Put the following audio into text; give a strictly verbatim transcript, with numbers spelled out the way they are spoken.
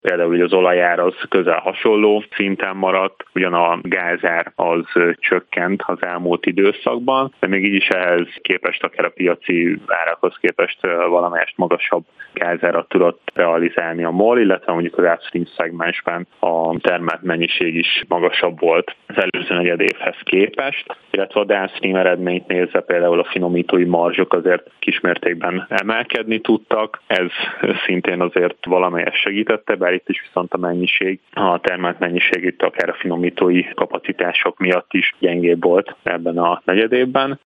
például az olajár az közel hasonló szinten maradt, ugyan a gázár az csökkent az elmúlt időszakban, de még így is ehhez képest, akár a piaci árakhoz képest valamelyest magasabb gázárat tudott realizálni a MOL, illetve mondjuk az upstream szegmensben a termelt mennyiség is magasabb volt az előző negyed évhez képest, illetve a downstream eredményt nézve például a finomítói marzsok azért kismértékben emelkedni tudtak, ez szintén azért valamelyest segítette, bár itt is viszont a mennyiség, a termelt mennyiség itt akár a finomítói kapacitások miatt is gyengébb volt ebben a negyedévben.